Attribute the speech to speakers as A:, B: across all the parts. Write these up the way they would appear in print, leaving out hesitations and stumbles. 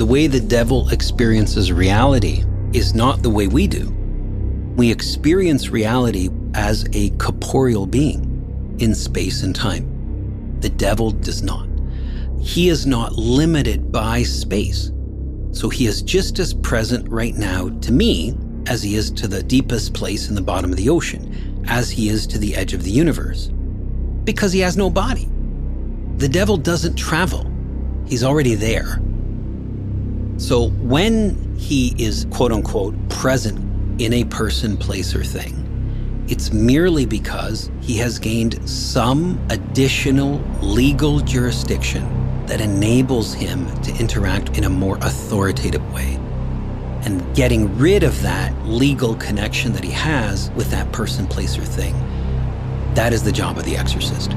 A: The way the devil experiences reality is not the way we do. We experience reality as a corporeal being in space and time. The devil does not. He is not limited by space. So he is just as present right now to me as he is to the deepest place in the bottom of the ocean, as he is to the edge of the universe. Because he has no body. The devil doesn't travel. He's already there. So when he is, quote unquote, present in a person, place, or thing, it's merely because he has gained some additional legal jurisdiction that enables him to interact in a more authoritative way. And getting rid of that legal connection that he has with that person, place, or thing, that is the job of the exorcist.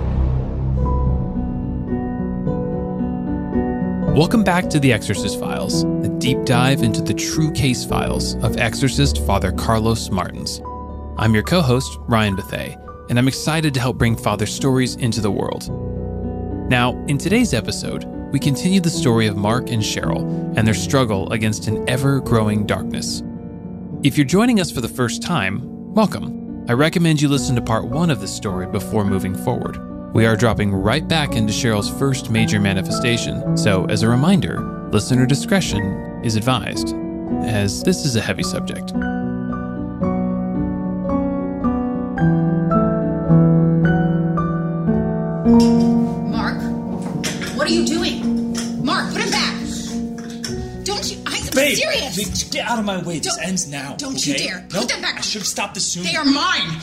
B: Welcome back to The Exorcist Files, a deep dive into the true case files of exorcist Father Carlos Martins. I'm your co-host, Ryan Bethea, and I'm excited to help bring Father's stories into the world. Now, in today's episode, we continue the story of Mark and Cheryl and their struggle against an ever-growing darkness. If you're joining us for the first time, welcome. I recommend you listen to part 1 of the story before moving forward. We are dropping right back into Cheryl's first major manifestation, so as a reminder, listener discretion is advised, as this is a heavy subject.
C: Mark, what are you doing? Mark, put him back! Don't you... I'm serious!
D: Babe, get out of my way. This ends now.
C: Don't
D: okay?
C: you dare. Put them back.
D: I should have stopped this sooner.
C: They are mine!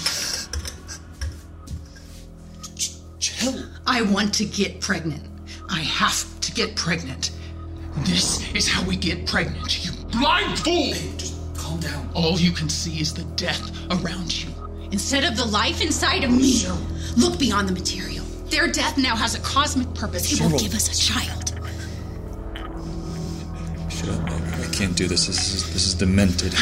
D: Chill.
C: I want to get pregnant. I have to get pregnant. This is how we get pregnant, you blind fool!
D: Babe, just calm down.
C: All you can see is the death around you, instead of the life inside of me.
D: Cheryl.
C: Look beyond the material. Their death now has a cosmic purpose. It will
D: Cheryl.
C: give us a child.
D: Shut up, babe. I can't do this. This is demented.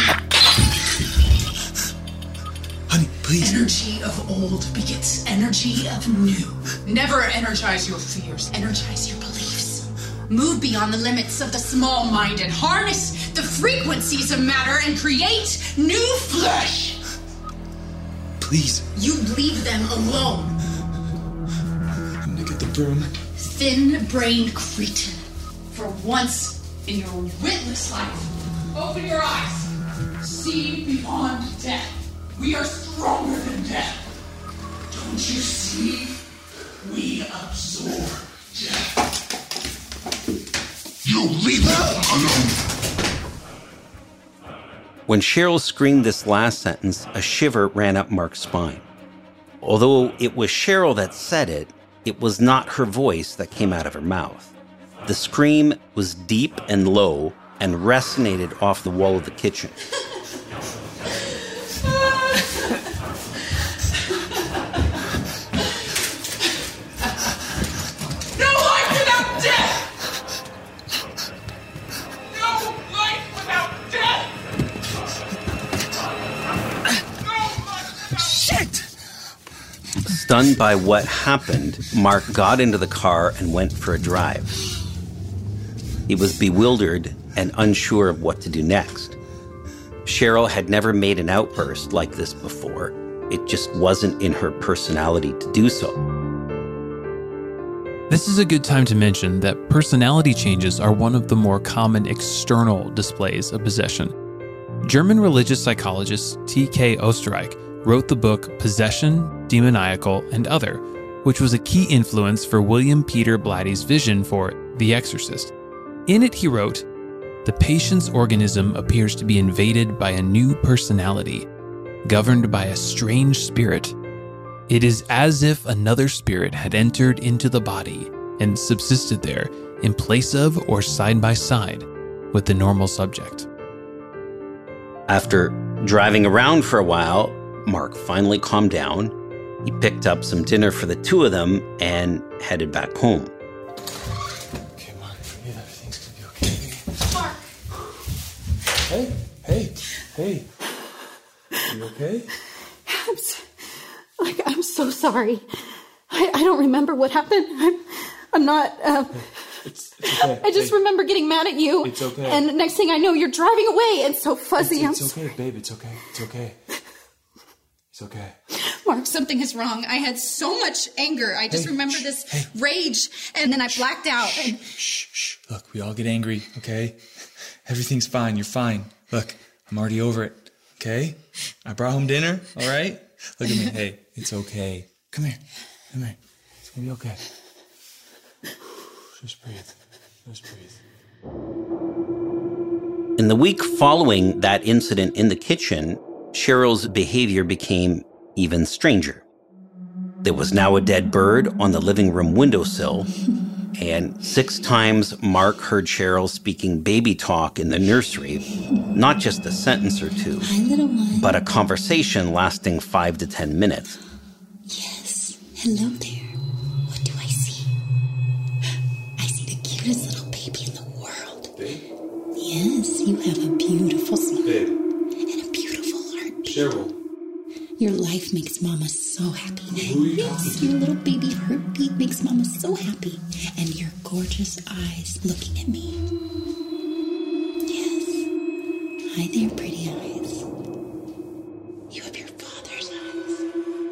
D: Honey, please.
C: Energy of old begets energy of new. Never energize your fears. Energize your beliefs. Move beyond the limits of the small mind and harness the frequencies of matter and create new flesh.
D: Please.
C: You leave them alone.
D: I'm gonna get the broom.
C: Thin-brained cretin. For once in your witless life, open your eyes. See beyond death. We are stronger than death. Don't you see? We absorb death.
E: You leave them alone.
A: When Cheryl screamed this last sentence, a shiver ran up Mark's spine. Although it was Cheryl that said it, it was not her voice that came out of her mouth. The scream was deep and low and resonated off the wall of the kitchen. Stunned by what happened, Mark got into the car and went for a drive. He was bewildered and unsure of what to do next. Cheryl had never made an outburst like this before. It just wasn't in her personality to do so.
B: This is a good time to mention that personality changes are one of the more common external displays of possession. German religious psychologist T.K. Osterreich wrote the book Possession, Demoniacal, and Other, which was a key influence for William Peter Blatty's vision for The Exorcist. In it, he wrote, "The patient's organism appears to be invaded by a new personality, governed by a strange spirit. It is as if another spirit had entered into the body and subsisted there in place of or side by side with the normal subject."
A: After driving around for a while, Mark finally calmed down. He picked up some dinner for the two of them and headed back home.
D: Okay, Mark, forget everything's gonna be okay.
C: Mark!
D: Hey. You okay?
F: I'm so sorry. I don't remember what happened. I'm not...
D: It's okay.
F: I just remember getting mad at you.
D: It's okay.
F: And the next thing I know, you're driving away. It's so fuzzy.
D: It's okay, babe. It's okay. It's okay. It's okay.
F: Mark, something is wrong. I had so much anger. I just remember this rage, and then I blacked out.
D: Shh. Look, we all get angry, okay? Everything's fine. You're fine. Look, I'm already over it, okay? I brought home dinner, all right? Look at me. Hey, it's okay. Come here. It's gonna be okay. Just breathe.
A: In the week following that incident in the kitchen, Cheryl's behavior became even stranger. There was now a dead bird on the living room windowsill, and 6 times Mark heard Cheryl speaking baby talk in the nursery, not just a sentence or two,
G: Hi, little one.
A: but a conversation lasting 5 to 10 minutes.
G: Yes. Hello there. What do I see? I see the cutest little baby in the world.
D: Babe?
G: Yes, you have a beautiful smile.
D: Babe.
G: And a beautiful heartbeat.
D: Cheryl.
G: Your life makes Mama so happy.
D: Who are you
G: Yes, your little baby heartbeat makes Mama so happy. And your gorgeous eyes looking at me. Yes. Hi there, pretty eyes. You have your father's eyes.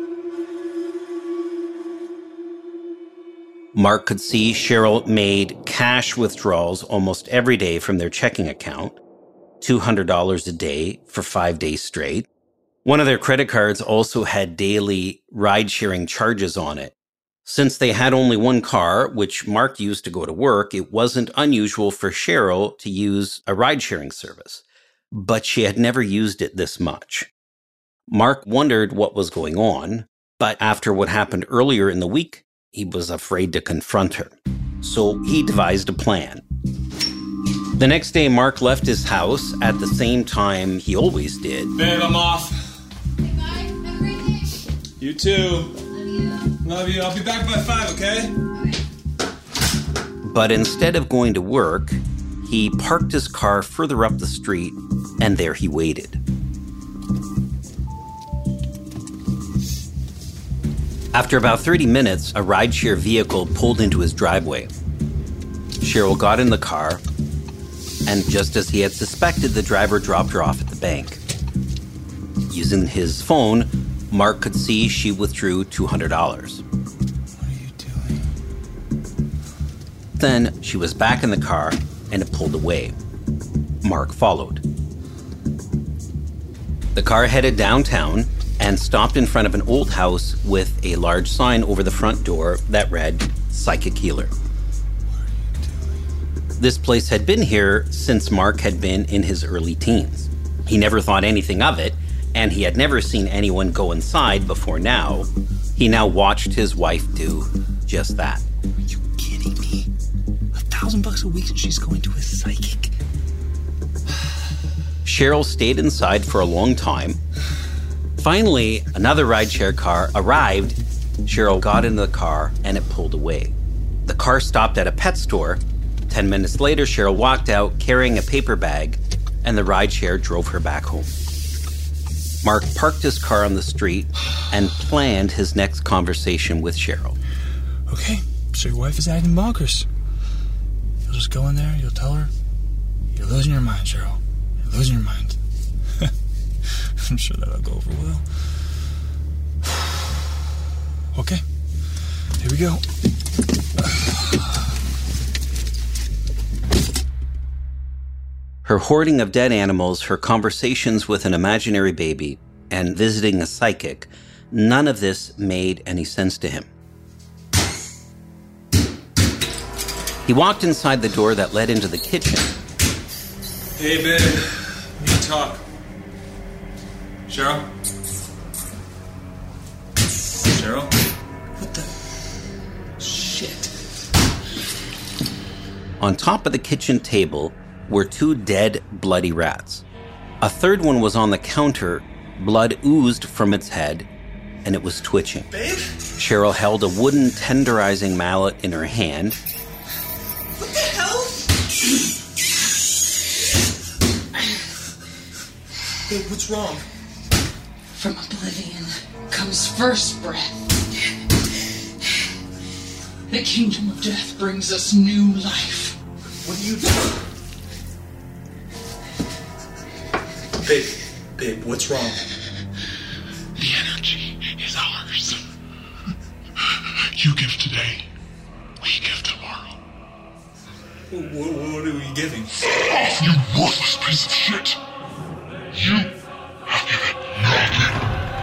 A: Mark could see Cheryl made cash withdrawals almost every day from their checking account, $200 a day for 5 days straight. One of their credit cards also had daily ride-sharing charges on it. Since they had only one car, which Mark used to go to work, it wasn't unusual for Cheryl to use a ride-sharing service. But she had never used it this much. Mark wondered what was going on, but after what happened earlier in the week, he was afraid to confront her. So he devised a plan. The next day, Mark left his house at the same time he always did.
D: Babe, I'm off.
C: Hey, bye. Have a great day.
D: You too.
C: Love you.
D: Love you. I'll be back by 5, okay?
A: But instead of going to work, he parked his car further up the street, and there he waited. After about 30 minutes, a rideshare vehicle pulled into his driveway. Cheryl got in the car, and just as he had suspected, the driver dropped her off at the bank. Using his phone, Mark could see she withdrew $200.
D: What are you doing?
A: Then she was back in the car, and it pulled away. Mark followed. The car headed downtown and stopped in front of an old house with a large sign over the front door that read, Psychic Healer. This place had been here since Mark had been in his early teens. He never thought anything of it, and he had never seen anyone go inside before now. He now watched his wife do just that.
D: Are you kidding me? $1,000 a week and she's going to a psychic?
A: Cheryl stayed inside for a long time. Finally, another rideshare car arrived. Cheryl got into the car and it pulled away. The car stopped at a pet store. 10 minutes later, Cheryl walked out carrying a paper bag, and the rideshare drove her back home. Mark parked his car on the street and planned his next conversation with Cheryl.
D: Okay, so your wife is acting bonkers. You'll just go in there, you'll tell her, you're losing your mind, Cheryl. You're losing your mind. I'm sure that'll go over well. Okay, here we go.
A: Her hoarding of dead animals, her conversations with an imaginary baby, and visiting a psychic, none of this made any sense to him. He walked inside the door that led into the kitchen.
D: Hey, babe. We need to talk. Cheryl? Cheryl? What the shit?
A: On top of the kitchen table were 2 dead, bloody rats. A third one was on the counter. Blood oozed from its head, and it was twitching.
D: Babe?
A: Cheryl held a wooden tenderizing mallet in her hand.
D: What the hell? Babe, what's wrong?
C: From oblivion comes first breath. The kingdom of death brings us new life.
D: What are you doing? Babe, what's wrong?
E: The energy is ours. You give today, we give tomorrow.
D: What are we giving?
E: Off, you worthless piece of shit! You have given nothing.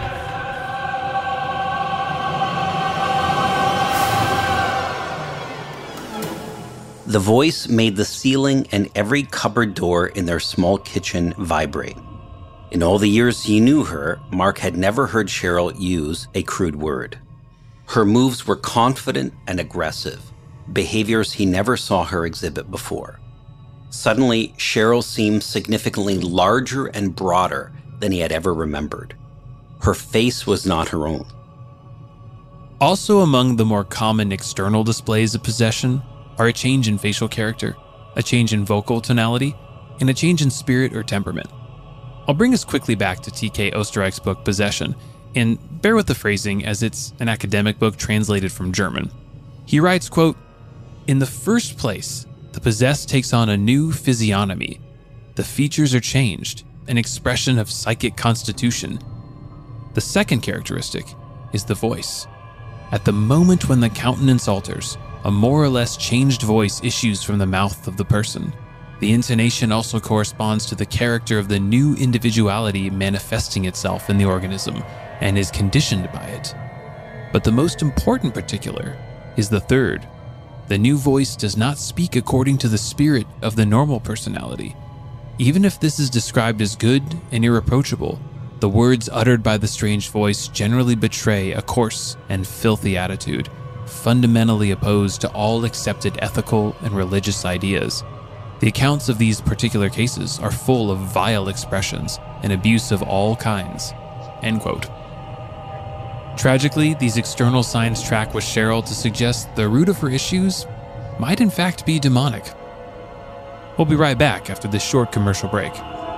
A: The voice made the ceiling and every cupboard door in their small kitchen vibrate. In all the years he knew her, Mark had never heard Cheryl use a crude word. Her moves were confident and aggressive, behaviors he never saw her exhibit before. Suddenly, Cheryl seemed significantly larger and broader than he had ever remembered. Her face was not her own.
B: Also among the more common external displays of possession are a change in facial character, a change in vocal tonality, and a change in spirit or temperament. I'll bring us quickly back to T.K. Oesterreich's book Possession, and bear with the phrasing as it's an academic book translated from German. He writes, quote, "In the first place, the possessed takes on a new physiognomy. The features are changed, an expression of psychic constitution. The second characteristic is the voice. At the moment when the countenance alters, a more or less changed voice issues from the mouth of the person. The intonation also corresponds to the character of the new individuality manifesting itself in the organism and is conditioned by it. But the most important particular is the third. The new voice does not speak according to the spirit of the normal personality. Even if this is described as good and irreproachable, the words uttered by the strange voice generally betray a coarse and filthy attitude, fundamentally opposed to all accepted ethical and religious ideas. The accounts of these particular cases are full of vile expressions and abuse of all kinds." End quote. Tragically, these external signs track with Cheryl to suggest the root of her issues might in fact be demonic. We'll be right back after this short commercial break.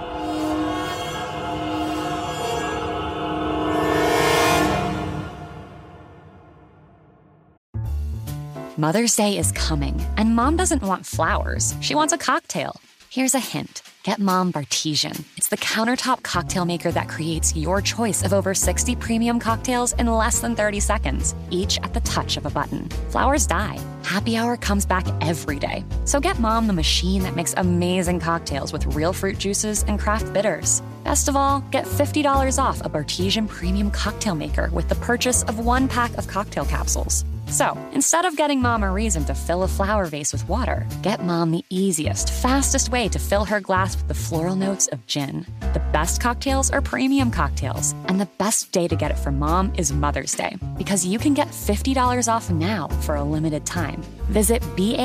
H: Mother's Day is coming, and Mom doesn't want flowers. She wants a cocktail. Here's a hint. Get Mom Bartesian. It's the countertop cocktail maker that creates your choice of over 60 premium cocktails in less than 30 seconds, each at the touch of a button. Flowers die. Happy hour comes back every day. So get Mom the machine that makes amazing cocktails with real fruit juices and craft bitters. Best of all, get $50 off a Bartesian premium cocktail maker with the purchase of 1 pack of cocktail capsules. So, instead of getting Mom a reason to fill a flower vase with water, get Mom the easiest, fastest way to fill her glass with the floral notes of gin. The best cocktails are premium cocktails, and the best day to get it for Mom is Mother's Day, because you can get $50 off now for a limited time. Visit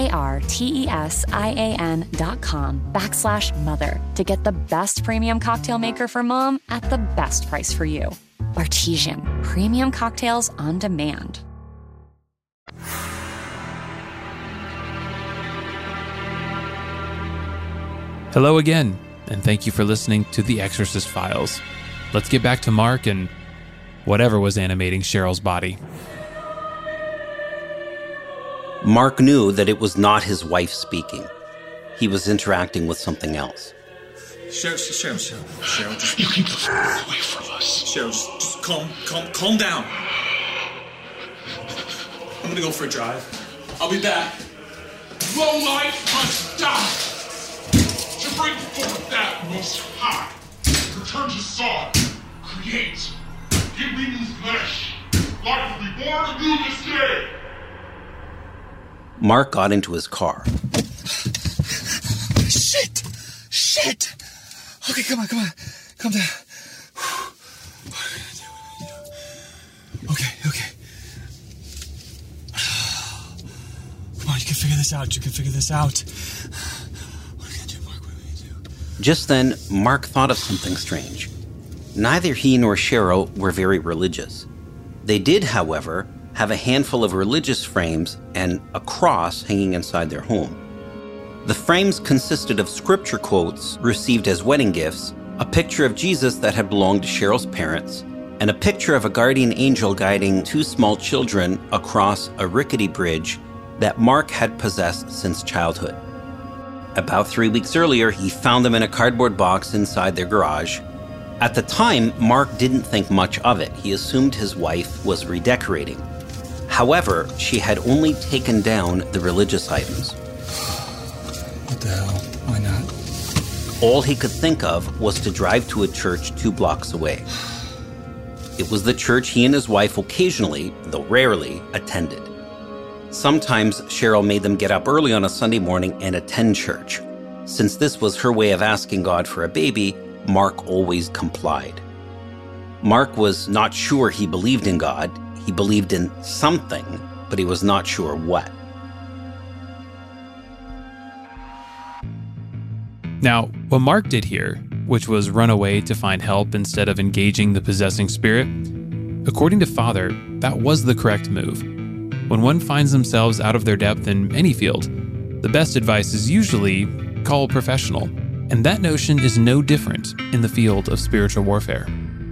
H: BARTESIAN.com/mother to get the best premium cocktail maker for Mom at the best price for you. Bartesian, premium cocktails on demand.
B: Hello again, and thank you for listening to The Exorcist Files. Let's get back to Mark and whatever was animating Cheryl's body.
A: Mark knew that it was not his wife speaking. He was interacting with something else.
D: Cheryl, just...
E: You keep the fuck away from us.
D: Cheryl, just calm down. I'm gonna go for a drive. I'll be back.
E: Low life must die. To bring forth that most high. Return to Sod. Create. Give me new flesh. Life will be born anew this day.
A: Mark got into his car.
D: Shit! Okay, come on. Calm down. Okay. Come on, you can figure this out. What are we gonna do, Mark? What are we gonna do?
A: Just then, Mark thought of something strange. Neither he nor Cheryl were very religious. They did, however, have a handful of religious frames and a cross hanging inside their home. The frames consisted of scripture quotes received as wedding gifts, a picture of Jesus that had belonged to Cheryl's parents, and a picture of a guardian angel guiding 2 small children across a rickety bridge that Mark had possessed since childhood. About 3 weeks earlier, he found them in a cardboard box inside their garage. At the time, Mark didn't think much of it. He assumed his wife was redecorating. However, she had only taken down the religious items.
D: What the hell? Why not?
A: All he could think of was to drive to a church 2 blocks away. It was the church he and his wife occasionally, though rarely, attended. Sometimes Cheryl made them get up early on a Sunday morning and attend church. Since this was her way of asking God for a baby, Mark always complied. Mark was not sure he believed in God. He believed in something, but he was not sure what.
B: Now, what Mark did here, which was run away to find help instead of engaging the possessing spirit, according to Father, that was the correct move. When one finds themselves out of their depth in any field, the best advice is usually call a professional. And that notion is no different in the field of spiritual warfare.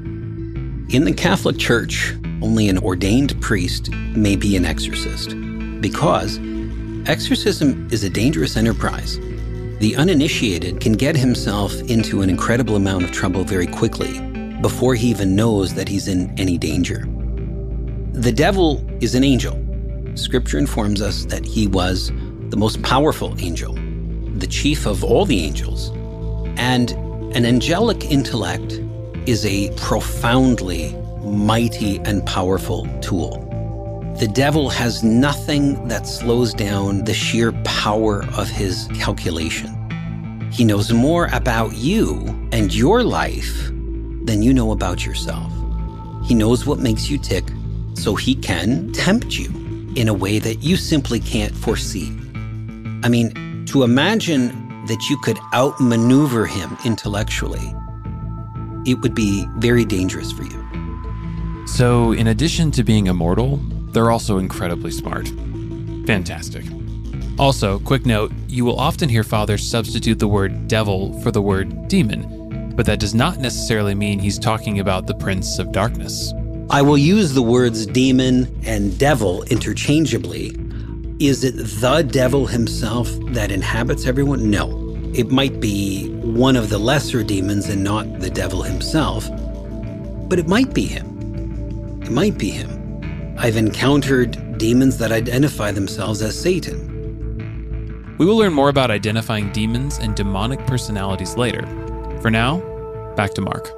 A: In the Catholic Church, only an ordained priest may be an exorcist, because exorcism is a dangerous enterprise. The uninitiated can get himself into an incredible amount of trouble very quickly, before he even knows that he's in any danger. The devil is an angel. Scripture informs us that he was the most powerful angel, the chief of all the angels. And an angelic intellect is a profoundly mighty and powerful tool. The devil has nothing that slows down the sheer power of his calculation. He knows more about you and your life than you know about yourself. He knows what makes you tick, so he can tempt you in a way that you simply can't foresee. I mean, to imagine that you could outmaneuver him intellectually, it would be very dangerous for you.
B: So, in addition to being immortal, they're also incredibly smart. Fantastic. Also, quick note, you will often hear fathers substitute the word devil for the word demon, but that does not necessarily mean he's talking about the prince of darkness.
A: I will use the words demon and devil interchangeably. Is it the devil himself that inhabits everyone? No. It might be one of the lesser demons and not the devil himself, but it might be him. It might be him. I've encountered demons that identify themselves as Satan.
B: We will learn more about identifying demons and demonic personalities later. For now, back to Mark.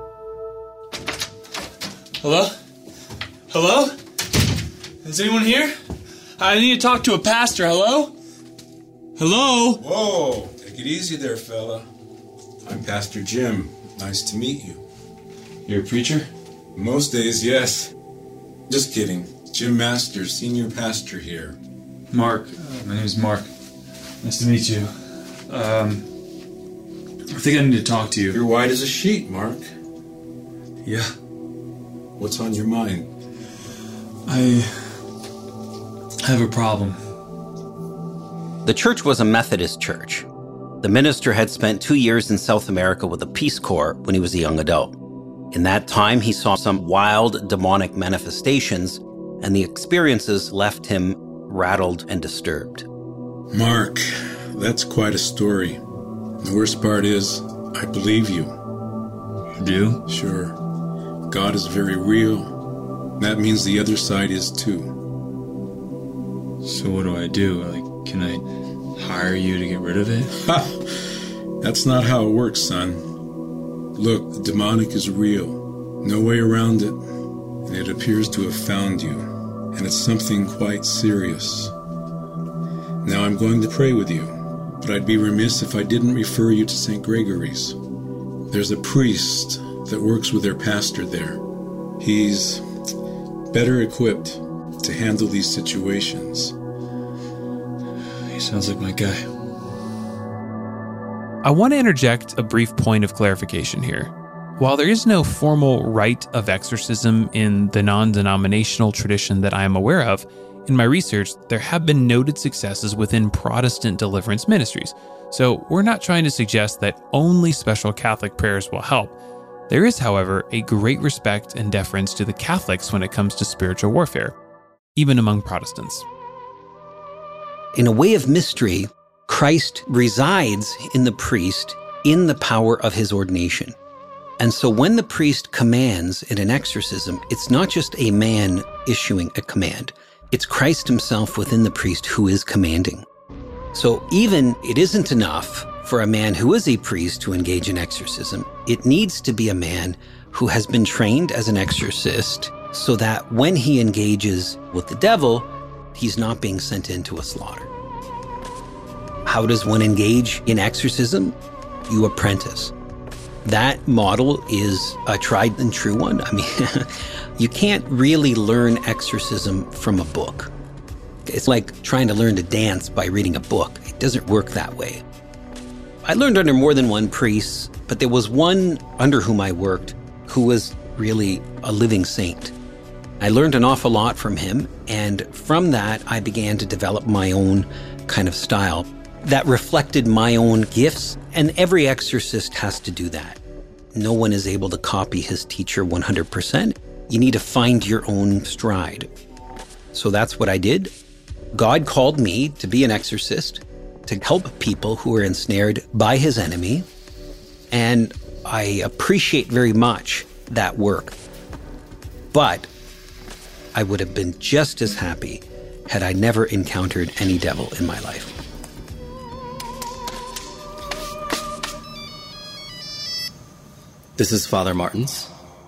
D: Hello? Hello? Is anyone here? I need to talk to a pastor. Hello? Hello?
I: Whoa, take it easy there, fella. I'm Pastor Jim. Nice to meet you.
D: You're a preacher?
I: Most days, yes. Just kidding. Jim Masters, senior pastor here.
D: Mark. My name is Mark. Nice to meet you. I think I need to talk to you.
I: You're white as a sheet, Mark.
D: Yeah.
I: What's on your mind?
D: I have a problem.
A: The church was a Methodist church. The minister had spent 2 years in South America with the Peace Corps when he was a young adult. In that time, he saw some wild demonic manifestations, and the experiences left him rattled and disturbed.
I: Mark, that's quite a story. The worst part is, I believe you.
D: You do?
I: Sure. God is very real. That means the other side is too.
D: So what do I do? Like, can I hire you to get rid of it?
I: That's not how it works, son. Look, the demonic is real. No way around it. And it appears to have found you. And it's something quite serious. Now I'm going to pray with you, but I'd be remiss if I didn't refer you to St. Gregory's. There's a priest that works with their pastor there. He's better equipped to handle these situations.
D: He sounds like my guy.
B: I want to interject a brief point of clarification here. While there is no formal rite of exorcism in the non-denominational tradition that I am aware of, in my research, there have been noted successes within Protestant deliverance ministries. So we're not trying to suggest that only special Catholic prayers will help. There is, however, a great respect and deference to the Catholics when it comes to spiritual warfare, even among Protestants.
A: In a way of mystery, Christ resides in the priest in the power of his ordination. And so when the priest commands in an exorcism, it's not just a man issuing a command. It's Christ himself within the priest who is commanding. So even it isn't enough for a man who is a priest to engage in exorcism. It needs to be a man who has been trained as an exorcist so that when he engages with the devil, he's not being sent into a slaughter. How does one engage in exorcism? You apprentice. That model is a tried and true one. I mean, you can't really learn exorcism from a book. It's like trying to learn to dance by reading a book. It doesn't work that way. I learned under more than one priest, but there was one under whom I worked who was really a living saint. I learned an awful lot from him, and from that, I began to develop my own kind of style that reflected my own gifts, and every exorcist has to do that. No one is able to copy his teacher 100%. You need to find your own stride. So that's what I did. God called me to be an exorcist, to help people who are ensnared by his enemy, and I appreciate very much that work. But I would have been just as happy had I never encountered any devil in my life.
J: This is Father Martins.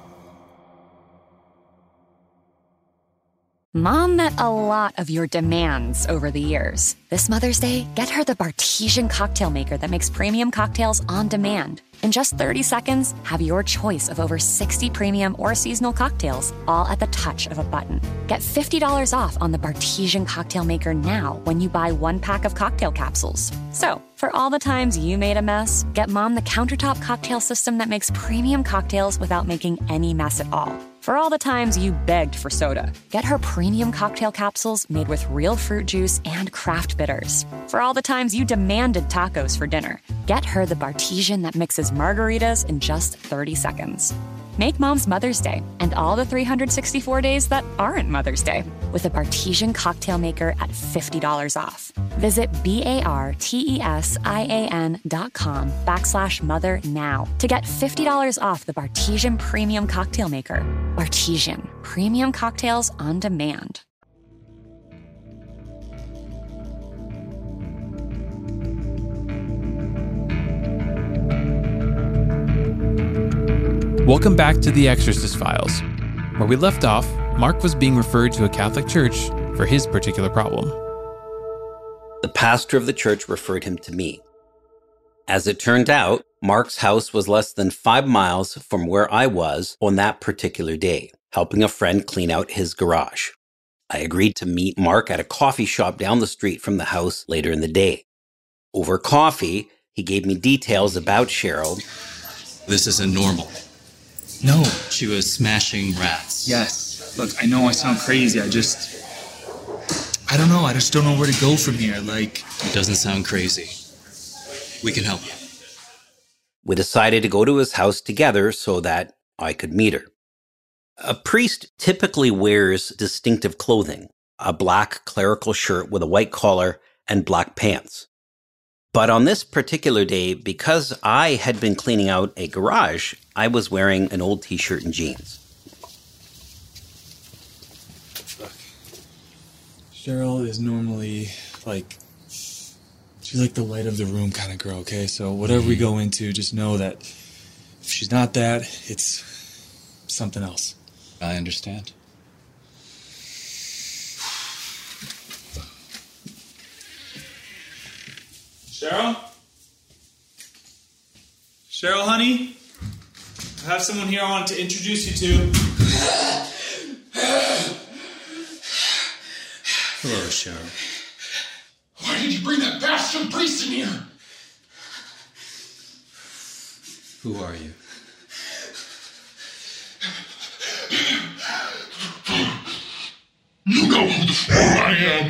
H: Mom met a lot of your demands over the years. This Mother's Day, get her the Bartesian cocktail maker that makes premium cocktails on demand. In just 30 seconds, have your choice of over 60 premium or seasonal cocktails, all at the touch of a button. Get $50 off on the Bartesian cocktail maker now when you buy 1 pack of cocktail capsules. So, for all the times you made a mess, get Mom the countertop cocktail system that makes premium cocktails without making any mess at all. For all the times you begged for soda, get her premium cocktail capsules made with real fruit juice and craft bitters. For all the times you demanded tacos for dinner, get her the Bartesian that mixes margaritas in just 30 seconds. Make Mom's Mother's Day and all the 364 days that aren't Mother's Day with a Bartesian cocktail maker at $50 off. Visit bartesian.com/mother now to get $50 off the Bartesian Premium Cocktail Maker. Bartesian, premium cocktails on demand.
B: Welcome back to The Exorcist Files. Where we left off, Mark was being referred to a Catholic church for his particular problem.
A: The pastor of the church referred him to me. As it turned out, Mark's house was less than 5 miles from where I was on that particular day, helping a friend clean out his garage. I agreed to meet Mark at a coffee shop down the street from the house later in the day. Over coffee, he gave me details about Cheryl.
J: This isn't normal.
D: No.
J: She was smashing rats.
D: Yes. Look, I know I sound crazy. I just don't know. I just don't know where to go from here. Like...
J: It doesn't sound crazy. We can help you.
A: We decided to go to his house together so that I could meet her. A priest typically wears distinctive clothing, a black clerical shirt with a white collar and black pants. But on this particular day, because I had been cleaning out a garage, I was wearing an old t-shirt and jeans.
D: Look, Cheryl is normally she's like the light of the room kind of girl, okay? So whatever we go into, just know that if she's not that, it's something else.
J: I understand.
D: Cheryl? Cheryl, honey? I have someone here I want to introduce you to.
J: Hello, Cheryl.
E: Why did you bring that bastard priest in here?
J: Who are you?
E: You know who the fuck I am.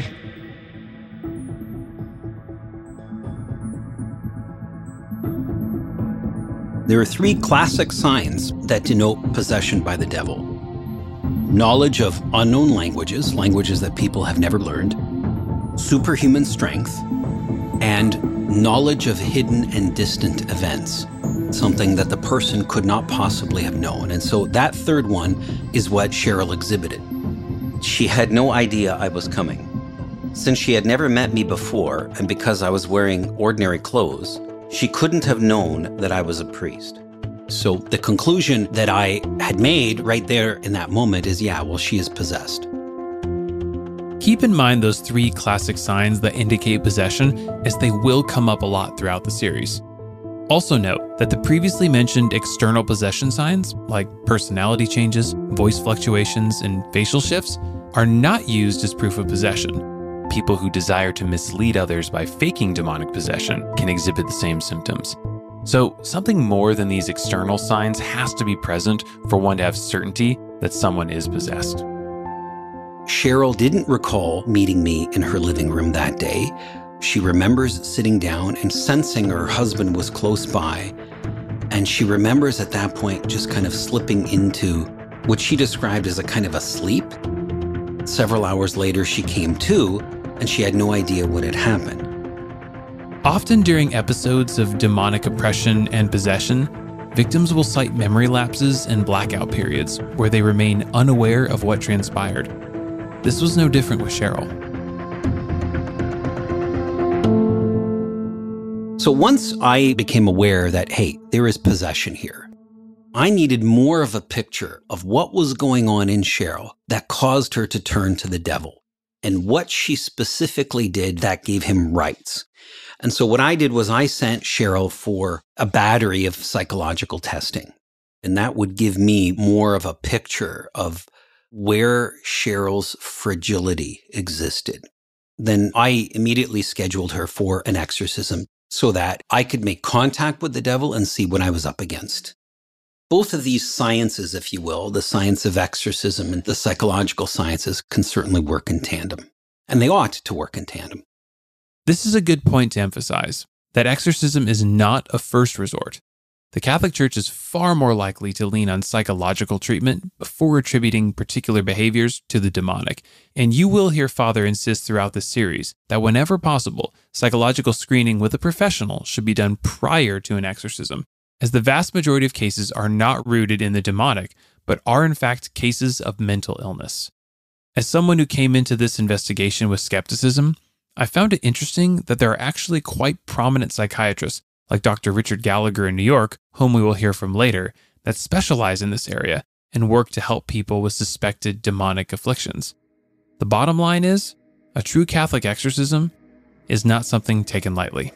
A: There are 3 classic signs that denote possession by the devil. Knowledge of unknown languages, languages that people have never learned. superhuman strength, and knowledge of hidden and distant events, something that the person could not possibly have known. And so that third one is what Cheryl exhibited. She had no idea I was coming. Since she had never met me before, and because I was wearing ordinary clothes, she couldn't have known that I was a priest. So the conclusion that I had made right there in that moment is, she is possessed.
B: Keep in mind those 3 classic signs that indicate possession, as they will come up a lot throughout the series. Also note that the previously mentioned external possession signs, like personality changes, voice fluctuations, and facial shifts, are not used as proof of possession. People who desire to mislead others by faking demonic possession can exhibit the same symptoms. So something more than these external signs has to be present for one to have certainty that someone is possessed.
A: Cheryl didn't recall meeting me in her living room that day. She remembers sitting down and sensing her husband was close by. And she remembers at that point just kind of slipping into what she described as a kind of a sleep. Several hours later, she came to, and she had no idea what had happened.
B: Often during episodes of demonic oppression and possession, victims will cite memory lapses and blackout periods where they remain unaware of what transpired. This was no different with Cheryl.
A: So once I became aware that, hey, there is possession here, I needed more of a picture of what was going on in Cheryl that caused her to turn to the devil, and what she specifically did that gave him rights. And so what I did was I sent Cheryl for a battery of psychological testing, and that would give me more of a picture of where Cheryl's fragility existed. Then I immediately scheduled her for an exorcism so that I could make contact with the devil and see what I was up against. Both of these sciences, if you will, the science of exorcism and the psychological sciences, can certainly work in tandem. And they ought to work in tandem.
B: This is a good point to emphasize, that exorcism is not a first resort. The Catholic Church is far more likely to lean on psychological treatment before attributing particular behaviors to the demonic. And you will hear Father insist throughout the series that whenever possible, psychological screening with a professional should be done prior to an exorcism, as the vast majority of cases are not rooted in the demonic, but are in fact cases of mental illness. As someone who came into this investigation with skepticism, I found it interesting that there are actually quite prominent psychiatrists, like Dr. Richard Gallagher in New York, whom we will hear from later, that specialize in this area and work to help people with suspected demonic afflictions. The bottom line is, a true Catholic exorcism is not something taken lightly.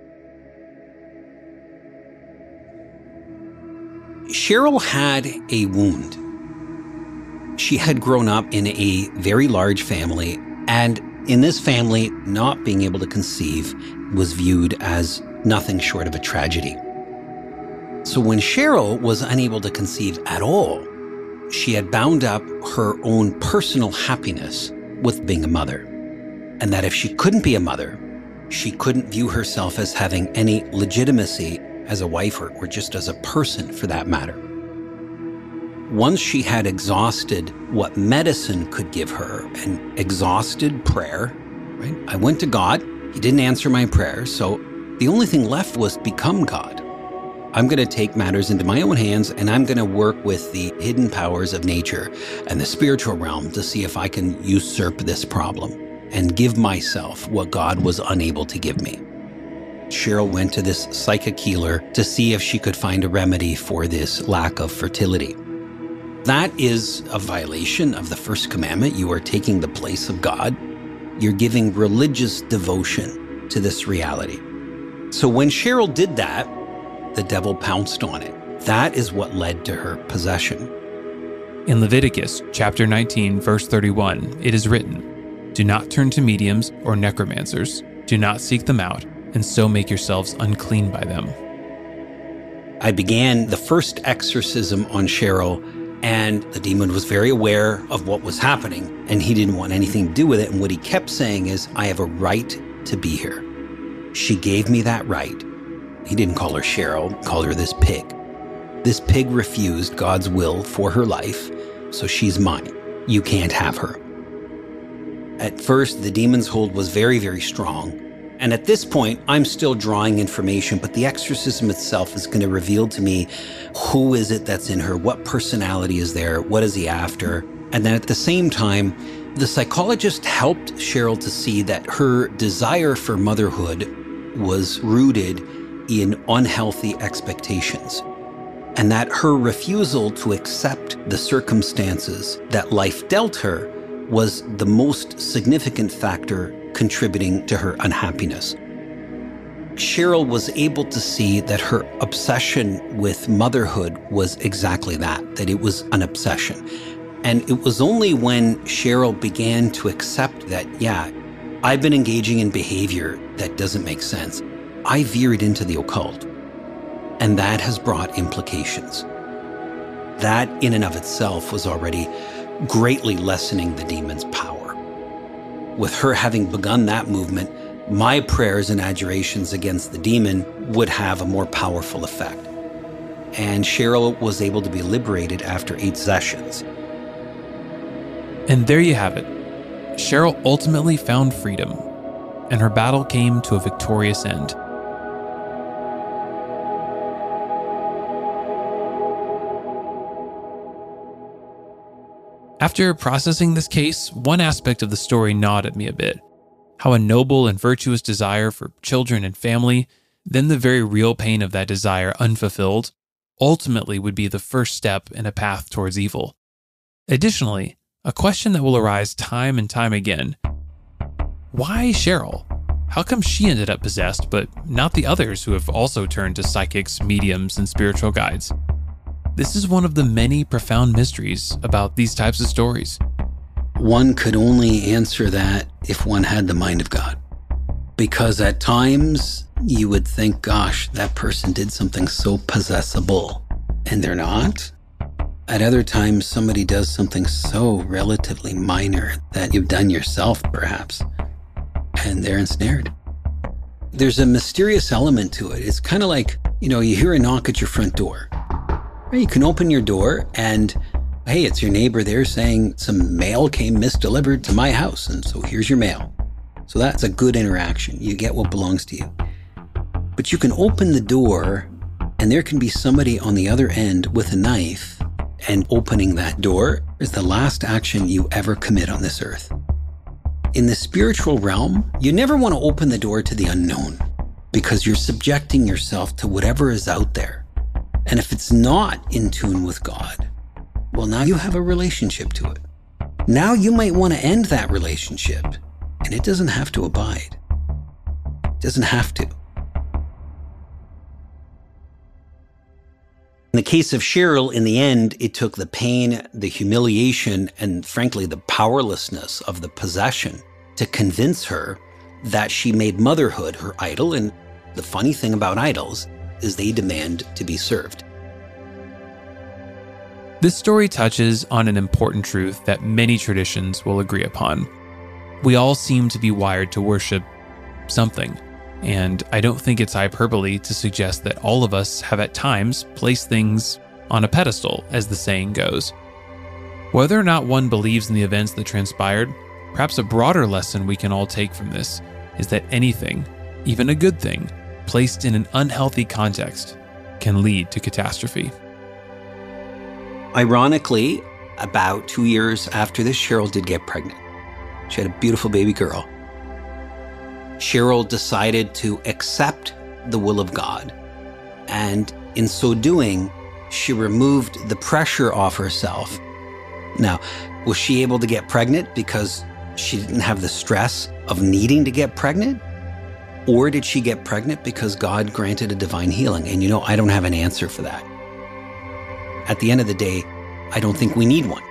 A: Cheryl had a wound. She had grown up in a very large family, and in this family, not being able to conceive was viewed as nothing short of a tragedy. So when Cheryl was unable to conceive at all, she had bound up her own personal happiness with being a mother. And that if she couldn't be a mother, she couldn't view herself as having any legitimacy as a wife or just as a person for that matter. Once she had exhausted what medicine could give her and exhausted prayer, right? I went to God. He didn't answer my prayer. So the only thing left was become God. I'm going to take matters into my own hands, and I'm going to work with the hidden powers of nature and the spiritual realm to see if I can usurp this problem and give myself what God was unable to give me. Cheryl went to this psychic healer to see if she could find a remedy for this lack of fertility. That is a violation of the first commandment. You are taking the place of God. You're giving religious devotion to this reality. So when Cheryl did that, the devil pounced on it. That is what led to her possession.
B: In Leviticus chapter 19, verse 31, it is written, "Do not turn to mediums or necromancers. Do not seek them out, and so make yourselves unclean by them."
A: I began the first exorcism on Cheryl, and the demon was very aware of what was happening, and he didn't want anything to do with it. And what he kept saying is, I have a right to be here. She gave me that right. He didn't call her Cheryl, call her this pig. This pig refused God's will for her life, so she's mine. You can't have her. At first, the demon's hold was very, very strong. And at this point, I'm still drawing information, but the exorcism itself is going to reveal to me who is it that's in her, what personality is there, what is he after. And then at the same time, the psychologist helped Cheryl to see that her desire for motherhood was rooted in unhealthy expectations, and that her refusal to accept the circumstances that life dealt her was the most significant factor contributing to her unhappiness. Cheryl was able to see that her obsession with motherhood was exactly that it was an obsession. And it was only when Cheryl began to accept that, yeah, I've been engaging in behavior that doesn't make sense. I veered into the occult, and that has brought implications. That in and of itself was already greatly lessening the demon's power. With her having begun that movement, my prayers and adjurations against the demon would have a more powerful effect. And Cheryl was able to be liberated after 8 sessions.
B: And there you have it. Cheryl ultimately found freedom, and her battle came to a victorious end. After processing this case, one aspect of the story gnawed at me a bit. How a noble and virtuous desire for children and family, then the very real pain of that desire unfulfilled, ultimately would be the first step in a path towards evil. Additionally, a question that will arise time and time again: why Cheryl? How come she ended up possessed, but not the others who have also turned to psychics, mediums, and spiritual guides? This is one of the many profound mysteries about these types of stories.
A: One could only answer that if one had the mind of God. Because at times, you would think, gosh, that person did something so possessible, and they're not. At other times, somebody does something so relatively minor that you've done yourself, perhaps, and they're ensnared. There's a mysterious element to it. It's kind of like, you hear a knock at your front door. You can open your door and, hey, it's your neighbor there saying some mail came misdelivered to my house, and so here's your mail. So that's a good interaction. You get what belongs to you. But you can open the door and there can be somebody on the other end with a knife, and opening that door is the last action you ever commit on this earth. In the spiritual realm, you never want to open the door to the unknown because you're subjecting yourself to whatever is out there. And if it's not in tune with God, well, now you have a relationship to it. Now you might want to end that relationship, and it doesn't have to abide. It doesn't have to. In the case of Cheryl, in the end, it took the pain, the humiliation, and frankly, the powerlessness of the possession to convince her that she made motherhood her idol. And the funny thing about idols is they demand to be served.
B: This story touches on an important truth that many traditions will agree upon. We all seem to be wired to worship something, and I don't think it's hyperbole to suggest that all of us have at times placed things on a pedestal, as the saying goes. Whether or not one believes in the events that transpired, perhaps a broader lesson we can all take from this is that anything, even a good thing, placed in an unhealthy context can lead to catastrophe.
A: Ironically, about 2 years after this, Cheryl did get pregnant. She had a beautiful baby girl. Cheryl decided to accept the will of God, and in so doing, she removed the pressure off herself. Now, was she able to get pregnant because she didn't have the stress of needing to get pregnant? Or did she get pregnant because God granted a divine healing? And I don't have an answer for that. At the end of the day, I don't think we need one.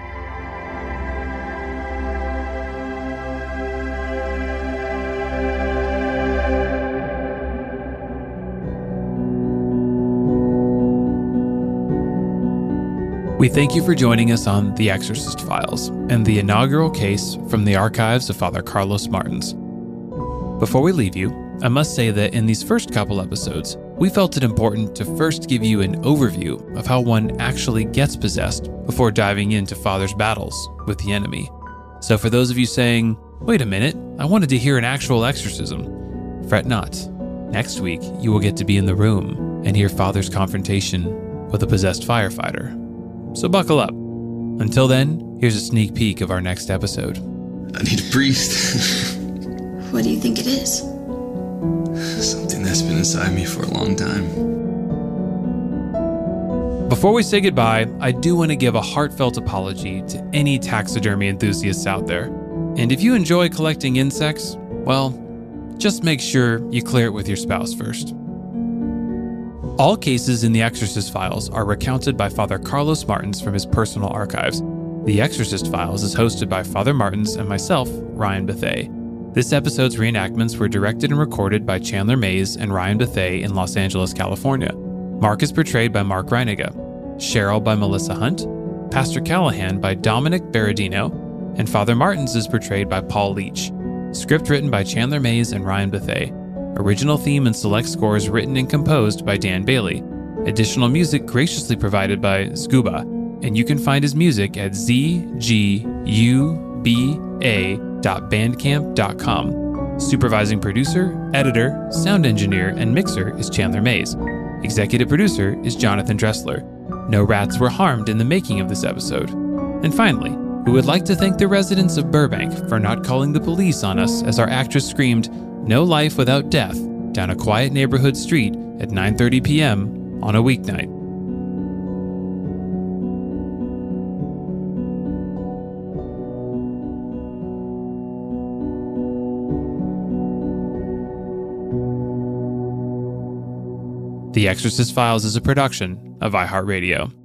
B: We thank you for joining us on The Exorcist Files and the inaugural case from the archives of Father Carlos Martins. Before we leave you, I must say that in these first couple episodes, we felt it important to first give you an overview of how one actually gets possessed before diving into Father's battles with the enemy. So for those of you saying, wait a minute, I wanted to hear an actual exorcism, fret not. Next week, you will get to be in the room and hear Father's confrontation with a possessed firefighter. So buckle up. Until then, here's a sneak peek of our next episode.
J: I need a priest.
G: What do you think it is?
J: Something that's been inside me for a long time.
B: Before we say goodbye, I do want to give a heartfelt apology to any taxidermy enthusiasts out there. And if you enjoy collecting insects, well, just make sure you clear it with your spouse first. All cases in The Exorcist Files are recounted by Father Carlos Martins from his personal archives. The Exorcist Files is hosted by Father Martins and myself, Ryan Bethea. This episode's reenactments were directed and recorded by Chandler Mays and Ryan Bethea in Los Angeles, California. Mark is portrayed by Mark Reiniga, Cheryl by Melissa Hunt, Pastor Callahan by Dominic Berardino, and Father Martins is portrayed by Paul Leach. Script written by Chandler Mays and Ryan Bethea. Original theme and select scores written and composed by Dan Bailey. Additional music graciously provided by Scuba, and you can find his music at zguba.bandcamp.com. Supervising producer, editor, sound engineer, and mixer is Chandler Mays. Executive producer is Jonathan Dressler. No rats were harmed in the making of this episode. And finally, we would like to thank the residents of Burbank for not calling the police on us as our actress screamed, "No life without death," down a quiet neighborhood street at 9:30 p.m. on a weeknight. The Exorcist Files is a production of iHeartRadio.